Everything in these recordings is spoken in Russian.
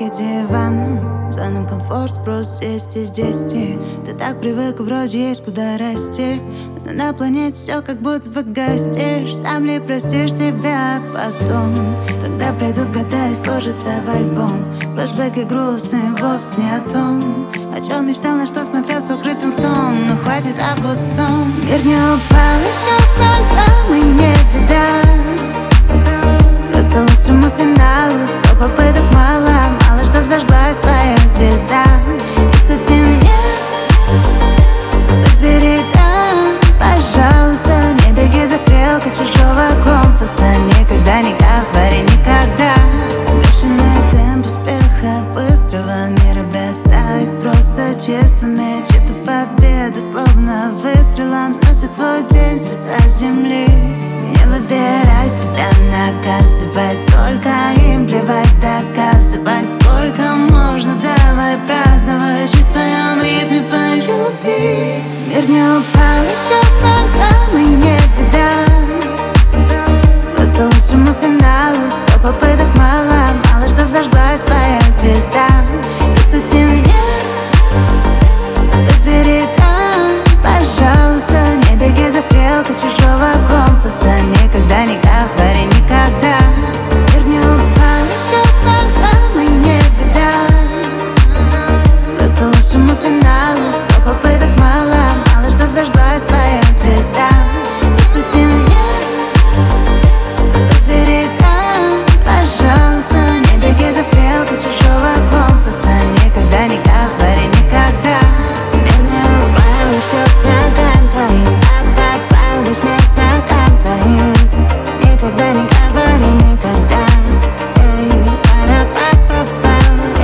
и диван. Зона комфорт, просто здесь и здесь ты так привык, вроде есть куда расти. Но на планете все как будто погостишь. Сам ли простишь себя потом, когда пройдут года и сложится в альбом? Флэшбэки грустные вовсе не о том, о чем мечтал, на что смотрел с открытым ртом. Но хватит о пустом. Мир не упал еще к ногам, и не беда. Просто лучшему финалу 100 попыток мало. Мало чтоб зажглась твоя звезда. И сути нет, выбери, да, пожалуйста. Не беги за стрелкой чужого компаса. Никогда не говори никогда. Бешеный темп успеха быстрого мира бросает просто честными. Чья-то победа словно выстрелом сносит твой день с лица земли. Не выбирай себя наказывать, только им плевать, доказывать. Сколько можно, давай праздновать, жить в своем ритме по любви. Мир не упал еще к ногам, и не беда. Просто лучшему финалу 100 попыток мало. Мало чтоб зажглась твоя звезда. И сути нет, выбери, да, пожалуйста. Не беги за стрелкой чужого компаса. Никогда не говори никогда. Мир не упал еще к ногам, и не беда. Просто лучшему финалу 100 попыток мало. Мало чтоб зажглась твоя звезда. И сути нет, выбери, да, пожалуйста. Не беги за стрелкой чужого компаса. Никогда не говори никогда. Мир не упал еще к ногам твоим. Падаю смерть к ногам твоим. Никогда не говори никогда. Эй, пара-па-па-па.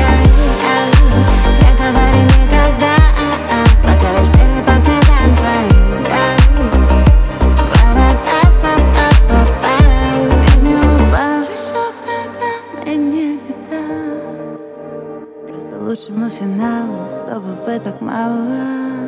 Не говори никогда. Пока весь мир не погнет твоим. Пара-па-па-па-па. Мир не упал еще к ногам, и не беда. Просто лучшему финалу 100 попыток мало.